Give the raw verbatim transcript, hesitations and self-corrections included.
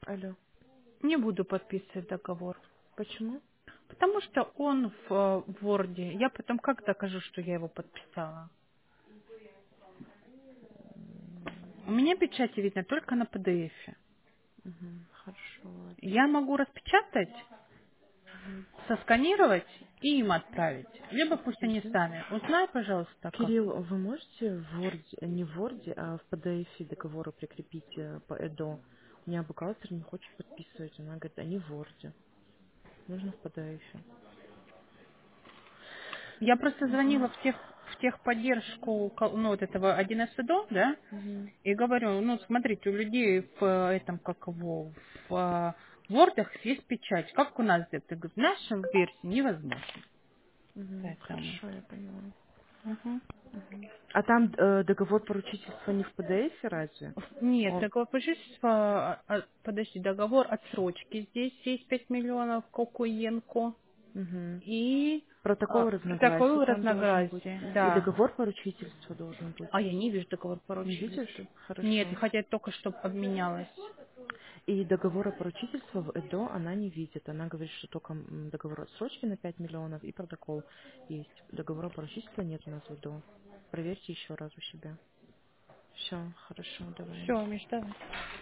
Алло. Не буду подписывать договор. Почему? Потому что он в, э, в Word. Я потом как докажу, что я его подписала? У меня печати видно только на пи ди эф. Угу. Хорошо, ладно. Я могу распечатать, Мгм. сосканировать и им отправить. Либо пусть они Подожди. сами. Узнай, пожалуйста, как. Кирилл, вы можете в Word, э, не в Word, а в пи ди эф договора прикрепить э, по ЭДО? У меня бухгалтер не хочет подписывать. Она говорит, они в Word. Нужно в пи ди эф. Я просто Угу. звонила в тех в техподдержку, ко- ну, вот этого один эс до, да, Угу. и говорю, ну, смотрите, у людей в э, этом, как его, в э, вордах есть печать. Как у нас это? Говорю, в нашем версии невозможно. Угу. Поэтому. Хорошо, я поняла. Мгм. Мгм. А там э, договор поручительства не в пи ди эф разве? Нет, О, договор пожительства, а, а, подожди, договор отсрочки. Здесь есть пять миллионов Кокуенко угу. и Протокол а, протокол разногласий там должен быть. разногласия. И Да. договор поручительства должен быть. А я не вижу договор Не видишь? поручительства. Нет, Хорошо. хотя только что обменялась. И договора поручительства в ЭДО она не видит. Она говорит, что только м, договор отсрочки на пять миллионов и протокол есть. Договора поручительства нет у нас в ЭДО. Проверьте еще раз у себя. Все, хорошо, давай. Все, Миш, давай.